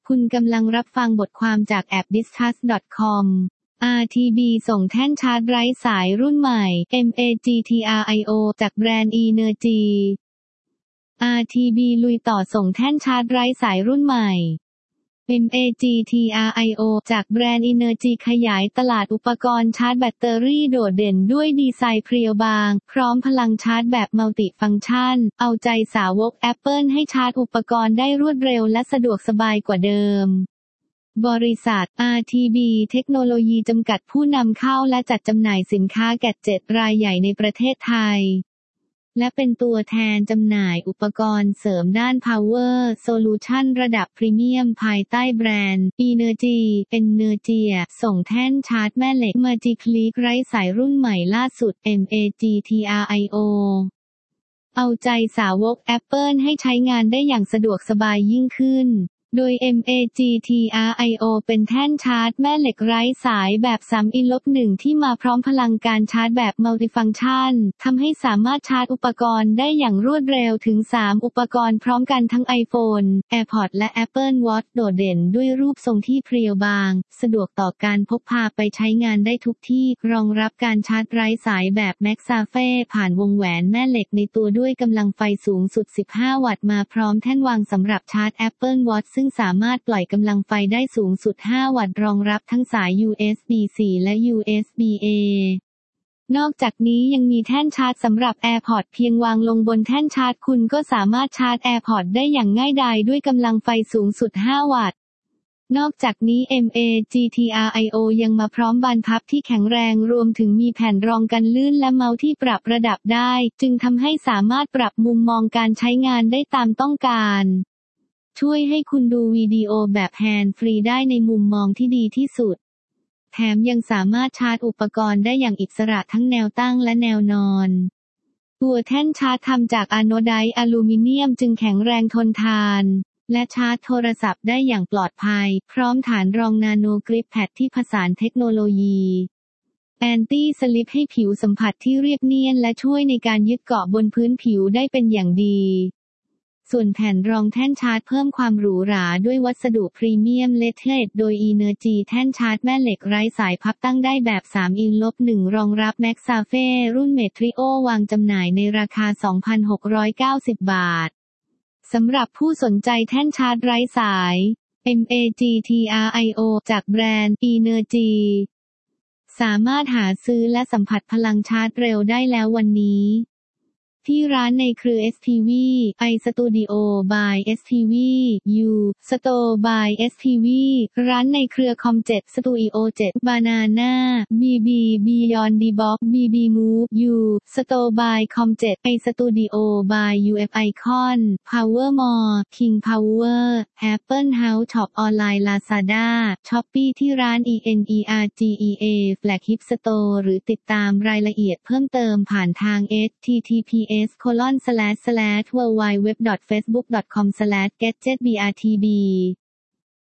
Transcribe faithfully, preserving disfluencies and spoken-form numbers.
คุณกำลังรับฟังบทความจากแอป ดิสคัส ดอท คอม อาร์ ที บี ส่งแท่นชาร์จไร้สายรุ่นใหม่ เอ็ม เอ จี ที อาร์ ไอ โอ จากแบรนด์ Energy อาร์ ที บี ลุยต่อส่งแท่นชาร์จไร้สายรุ่นใหม่ เอ็ม เอ จี ที อาร์ ไอ โอ จากแบรนด์ Energy ขยายตลาดอุปกรณ์ชาร์จแบตเตอรี่โดดเด่นด้วยดีไซน์เพรียวบางพร้อมพลังชาร์จแบบมัลติฟังก์ชันเอาใจสาวก Apple ให้ชาร์จอุปกรณ์ได้รวดเร็วและสะดวกสบายกว่าเดิมบริษัท อาร์ ที บี เทคโนโลยีจำกัดผู้นำเข้าและจัดจำหน่ายสินค้าแกดเจ็ตรายใหญ่ในประเทศไทยและเป็นตัวแทนจำหน่ายอุปกรณ์เสริมด้าน Power Solution ระดับพรีเมียมภายใต้แบรนด์ Energy Energia ส่งแท่นชาร์จแม่เหล็ก Magicleap ไร้สายรุ่นใหม่ล่าสุด เอ็ม เอ จี ที อาร์ ไอ โอ เอาใจสาวก Apple ให้ใช้งานได้อย่างสะดวกสบายยิ่งขึ้นโดย เอ็ม เอ จี ที อาร์ ไอ โอ เป็นแท่นชาร์จแม่เหล็กไร้สายแบบ สาม อิน หนึ่ง ที่มาพร้อมพลังการชาร์จแบบมัลติฟังก์ชันทำให้สามารถชาร์จอุปกรณ์ได้อย่างรวดเร็วถึง สาม อุปกรณ์พร้อมกันทั้ง iPhone, AirPods และ Apple Watch โดดเด่นด้วยรูปทรงที่เพรียวบางสะดวกต่อการพกพาไปใช้งานได้ทุกที่รองรับการชาร์จไร้สายแบบ MagSafe ผ่านวงแหวนแม่เหล็กในตัวด้วยกำลังไฟสูงสุดสิบห้าวัตต์มาพร้อมแท่นวางสำหรับชาร์จ Apple Watch ซึ่งสามารถปล่อยกำลังไฟได้สูงสุดห้าวัตต์รองรับทั้งสาย ยู เอส บี โฟร์ และ ยู เอส บี เอ นอกจากนี้ยังมีแท่นชาร์จสำหรับ AirPods เพียงวางลงบนแท่นชาร์จคุณก็สามารถชาร์จ AirPods ได้อย่างง่ายดายด้วยกำลังไฟสูงสุดห้าวัตต์นอกจากนี้ เอ็ม เอ จี ที อาร์ ไอ โอ ยังมาพร้อมบานพับที่แข็งแรงรวมถึงมีแผ่นรองกันลื่นและเมาส์ที่ปรับระดับได้จึงทำให้สามารถปรับมุมมองการใช้งานได้ตามต้องการช่วยให้คุณดูวิดีโอแบบแฮนด์ฟรีได้ในมุมมองที่ดีที่สุดแถมยังสามารถชาร์จอุปกรณ์ได้อย่างอิสระทั้งแนวตั้งและแนวนอนตัวแท่นชาร์จทำจากอะโนไดซ์อลูมิเนียมจึงแข็งแรงทนทานและชาร์จโทรศัพท์ได้อย่างปลอดภัยพร้อมฐานรองนาโนกริปแพดที่ผสานเทคโนโลยีแอนตี้สลิปให้ผิวสัมผัสที่เรียบเนียนและช่วยในการยึดเกาะบนพื้นผิวได้เป็นอย่างดีส่วนแผ่นรองแท่นชาร์จเพิ่มความหรูหราด้วยวัสดุพรีเมียมเลเทดโดย Energy แท่นชาร์จแม่เหล็กไร้สายพับตั้งได้แบบ สาม อิน หนึ่ง รองรับ MagSafe รุ่น Metrio วางจำหน่ายในราคา สองพันหกร้อยเก้าสิบ บาทสำหรับผู้สนใจแท่นชาร์จไร้สาย เอ็ม เอ จี ที อาร์ ไอ โอ จากแบรนด์ Energy สามารถหาซื้อและสัมผัสพลังชาร์จเร็วได้แล้ววันนี้ที่ร้านในเครือ เอส ที วี iStudio by เอส ที วี U Store by เอส ที วี ร้านในเครือ คอม เจ็ด Studio เจ็ด Banana บี บี Beyond the Box บี บี Move U Store by คอม เจ็ด iStudio by ยู เอฟ Icon PowerMall King Power Apple House Shop Online Lazada Shopee ที่ร้าน Energia Flagship Store หรือติดตามรายละเอียดเพิ่มเติมผ่านทาง เอช ที ที พี เอส โคลอน สแลช สแลช ดับเบิลยู ดับเบิลยู ดับเบิลยู ดอท เฟซบุ๊ก ดอท คอม สแลช แกดเจ็ต บี อาร์ ที บี